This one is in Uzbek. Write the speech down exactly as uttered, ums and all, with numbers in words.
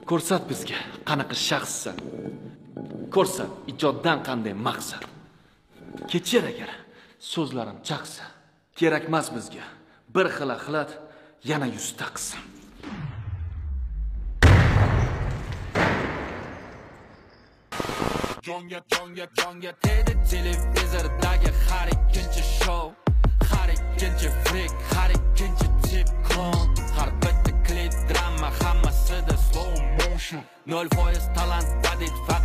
Ko'rsat bizga qanaqa shaxssan. Ko'rsat ijoddan qanday maqsad. Kechir agar so'zlarim chaqsa. Kerakmas bizga bir xil axlat yana yuz taqsa. Jonga jonga jonga tegdi televizordagi har ikkinchi show, har ikkinchi freak, har ikkinchi sitcom, har bitta klip drama, hammasida slow motion. Nol foiz talant, badit